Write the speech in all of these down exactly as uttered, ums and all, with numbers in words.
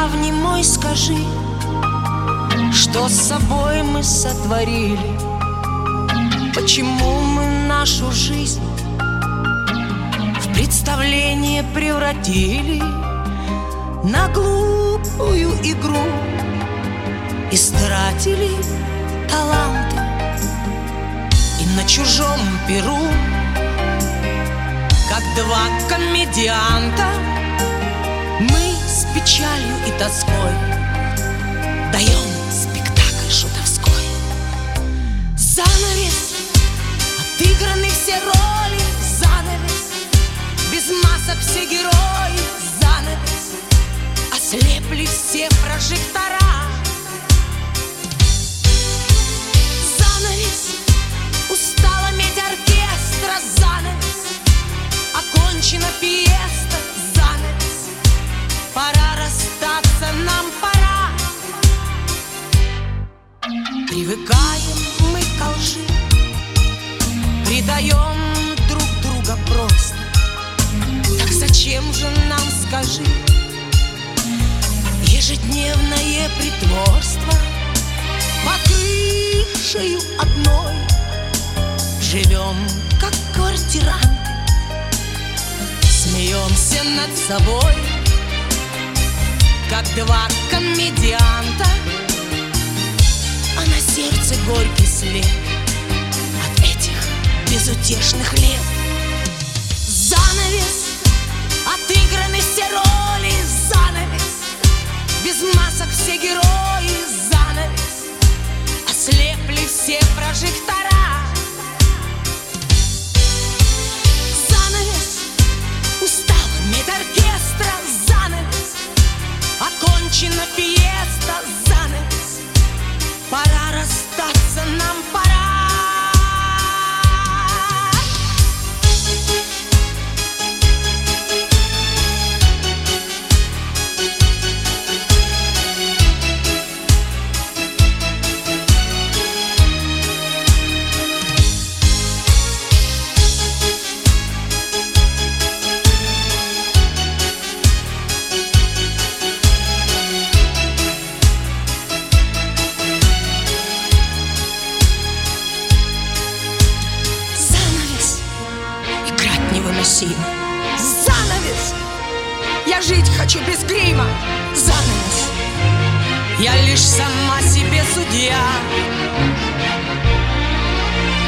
давний мой, скажи, что с собой мы сотворили? Почему мы нашу жизнь в представление превратили? На глупую игру истратили таланты, и на чужом перу, как два комедианта, мы с печалью и тоской даем спектакль шутовской. Занавес, отыграны все роли, занавес, без масок все герои, занавес, ослепли все прожектора. Занавес, устала медь оркестра, занавес, окончена фиеста, занавес, пора расстаться, нам пора. Привыкаем мы к лжи, предаем друг друга просто. Так зачем же нам, скажи, ежедневное притворство? Под крышею одной живем, как квартиранты, смеемся над собой, как два комедианта, а на сердце горький след от этих безутешных лет. Занавес, отыграны все роли, занавес, без масок все герои, занавес, ослепли все прожектора. Занавес, устала медь оркестра, занавес, окончена фиеста, занавес, пора расстаться, нам пора. Занавес, я жить хочу без грима. Занавес, я лишь сама себе судья.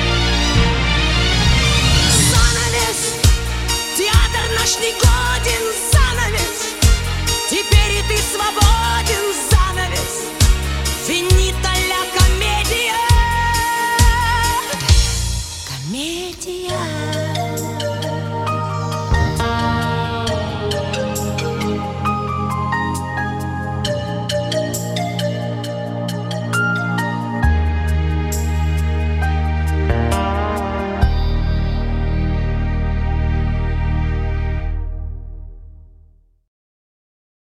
Занавес, театр наш не годен.